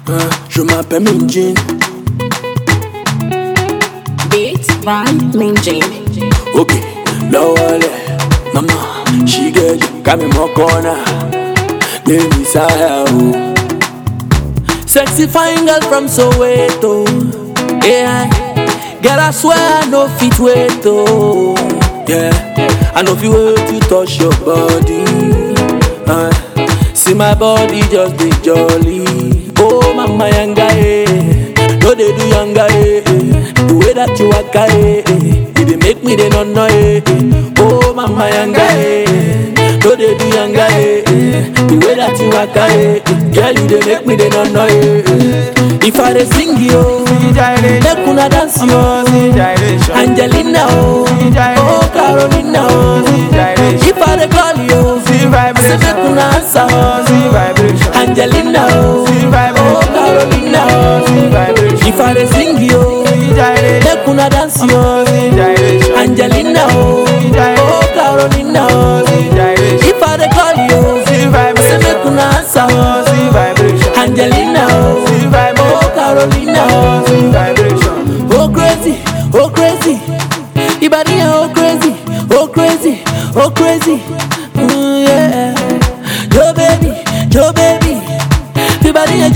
Je m'appelle Minjin. Beats by Minjin. Ok, lowale, mama, she get you, come in my corner. Give me some. Sexy fine girl from Soweto. Yeah, girl I swear I no fit wait oh. Yeah, I know if you wait to touch your body. See my body just be jolly. Oh mama yanga no they do yanga the way that you walk it dey make me dey no oh mama yanga no they do yanga the way that you walk it girl you dey make me dey no if I dey sing you make una dance yo Angelina oh Carolina if I dey call you say make una answer Angelina oh Carolina if I dey sing you make una dance yo Angelina oh Carolina if I dey call you say make una answer Angelina oh Carolina oh crazy Ibadi oh crazy yeah Joe baby Ibadi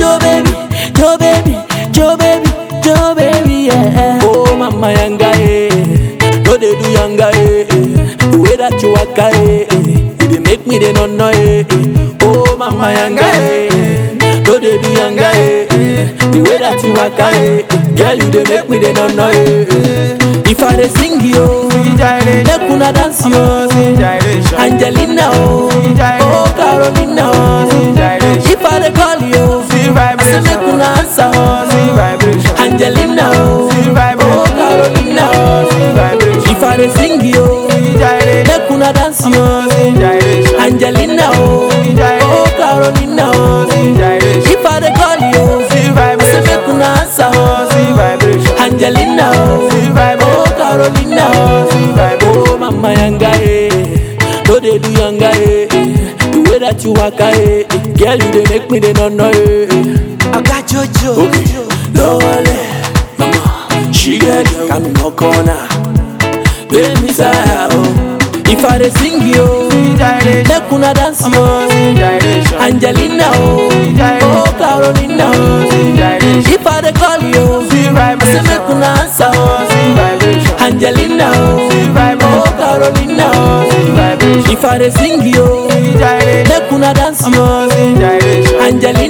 Joe baby yeah oh mama yanga no they do yanga the way that you walk it dey make me dey no oh mama yanga no they do yanga the way that you walk it girl you dey make me dey no if I dey sing you make una dance yo Angelina oh Carolina if I dey call you say make una answer Angelina oh Carolina if I dey sing you make una dance yo Angelina oh Carolina if I dey call you say make una answer Angelina oh Carolina oh mama yanga no they do yanga the way that you walk girl you dey make me dey no I got Jojo. okay lowale mama she get you come in my corner baby say if I dey sing you make una dance yo Angelina oh Carolina if I dey call you say make una answer Angelina oh Carolina if I dey sing you make una dance yo Angelina